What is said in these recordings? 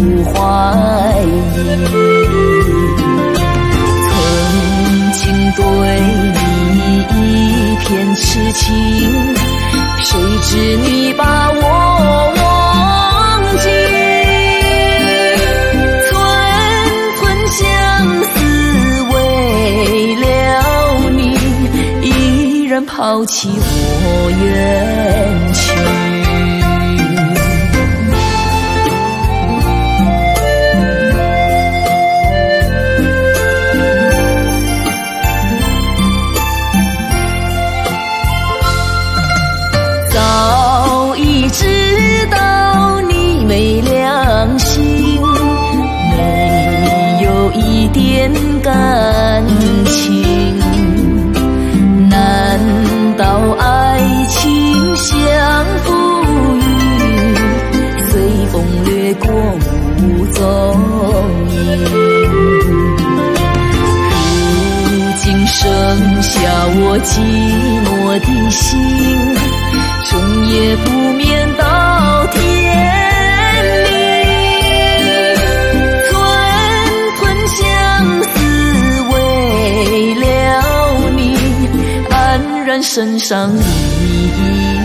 怀疑。曾经对你一片痴情，谁知你把我忘记。寸寸相思为了你，依然抛弃我远去。早已知道你没良心，没有一点感情，难道爱情像浮云，随风掠过无踪影？如今剩下我寂寞的心，终夜不眠到天明。寸寸相思为了你，黯然神伤意义。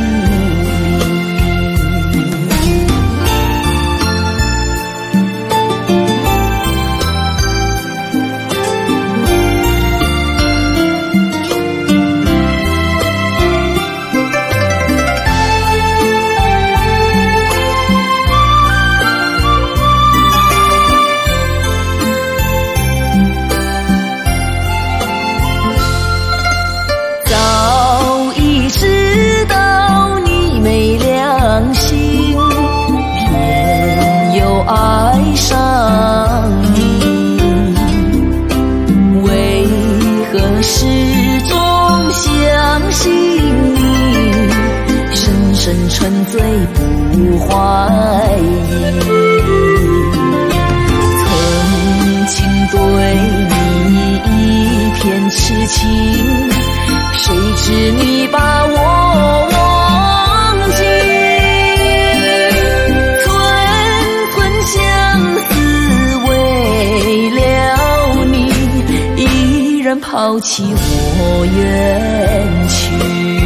早已知道你没良心，偏又爱上你，为何始终相信你，深深沉醉不怀疑。曾经对你一片痴情，谁知你把我忘记。寸寸相思为了你，依然抛弃我远去。